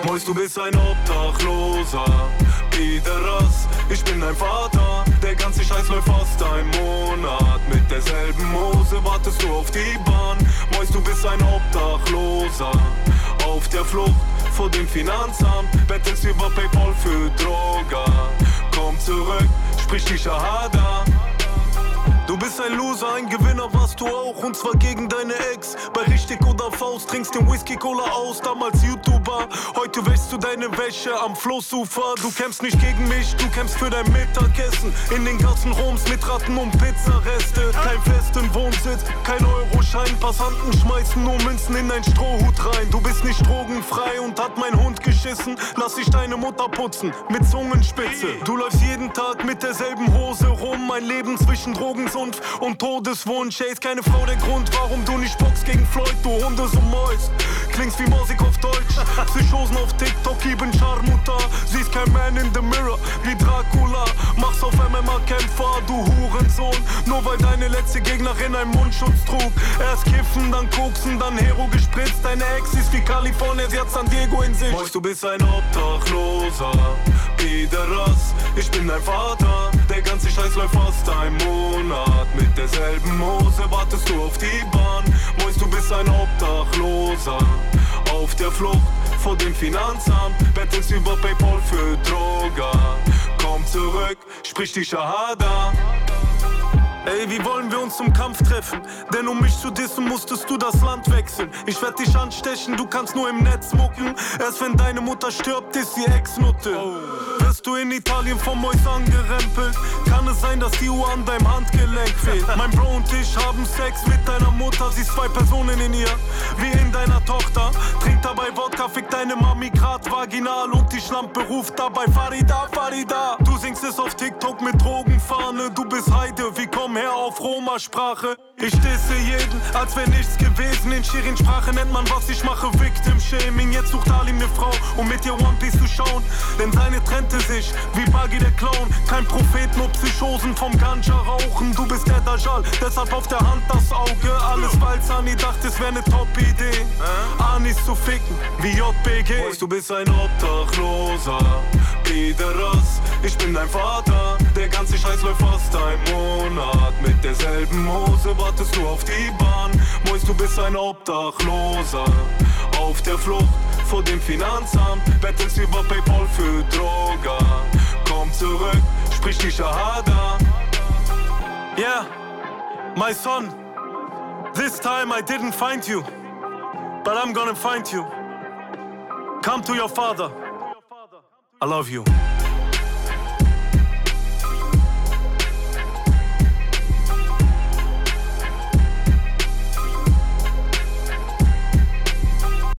Mois, du bist ein Obdachloser, Pederast, ich bin dein Vater. Der ganze Scheiß läuft fast ein Monat. Mit derselben Hose wartest du auf die Bahn. Mois, du bist ein Obdachloser, auf der Flucht vor dem Finanzamt. Bettelst über Paypal für Droga. Komm zurück, sprich die Shahada. Du bist ein Loser, ein Gewinner warst du auch, und zwar gegen deine Ex. Bei Richtig oder Faust trinkst den Whisky-Cola aus, damals YouTuber. Heute wäschst du deine Wäsche am Flussufer. Du kämpfst nicht gegen mich, du kämpfst für dein Mittagessen. In den Gassen Roms mit Ratten und Pizzareste. Kein festen Wohnsitz, kein Euroschein. Passanten schmeißen nur Münzen in dein Strohhut rein. Du bist nicht drogenfrei und hat mein Hund geschissen. Lass dich deine Mutter putzen, mit Zungenspitze. Du läufst jeden Tag mit derselben Hose rum. Mein Leben zwischen Drogensucht und Todeswunsch. Ey, ist keine Frau der Grund, warum du nicht boxst gegen Floyd, du Hunde so Mäus. Klingst wie Musik auf Deutsch. Psychosen auf TikTok, Ibn Scharmutter. Siehst kein Man in the Mirror, wie Dracula. Machst auf MMA-Kämpfer, du Hurensohn. Nur weil deine letzte Gegnerin einen Mundschutz trug. Erst kiffen, dann koksen, dann Hero gespritzt. Deine Ex ist wie Kalifornien, sie hat San Diego in sich. Mois, du bist ein Obdachloser, Pederast, ich bin dein Vater. Der ganze Scheiß läuft fast ein Monat. Mit derselben Hose wartest du auf die Bahn. Mois, du bist ein Obdachloser, auf der Flucht vor dem Finanzamt. Bettelst über Paypal für Droga. Komm zurück, sprich die Shahada. Ey, wie wollen wir uns zum Kampf treffen? Denn um mich zu dissen, musstest du das Land wechseln. Ich werd dich anstechen, du kannst nur im Netz mucken. Erst wenn deine Mutter stirbt, ist sie Ex-Nutte. Wirst du in Italien vom Mois angerempelt? Kann es sein, dass die Uhr an deinem Handgelenk fehlt? Mein Bro und ich haben Sex mit deiner Mutter. Siehst 2 Personen in ihr, wie in deiner Tochter. Trink dabei Wodka, fick deine Mami grad vaginal. Und die Schlampe ruft dabei Farida, Farida. Du singst es auf TikTok mit Drogenfahne. Du bist Heide, wie komm her auf Roma-Sprache. Ich disse jeden, als wär nichts gewesen. In Shirin-Sprache nennt man, was ich mache, Victim-Shaming. Jetzt sucht Ali eine Frau, um mit ihr One Piece zu schauen. Denn seine trennte sich, wie Buggy der Clown. Kein Prophet, nur Psychosen vom Ganja rauchen. Du bist der Dajjal, deshalb auf der Hand das Auge. Alles, weil Sani dachte, es wär ne Top-Idee. Anis zu ficken, wie JBG. Mois, du bist ein Obdachloser, Pederast, ich bin dein Vater. Der ganze Scheiß läuft fast ein Monat. Mit derselben Hose wartest du auf die Bahn. Mois, du bist ein Obdachloser, auf der Flucht vor dem Finanzamt. Bettelst über Paypal für Droga. Komm zurück, sprich die Shahada. Yeah, my son, this time I didn't find you, but I'm gonna find you. Come to your father, I love you.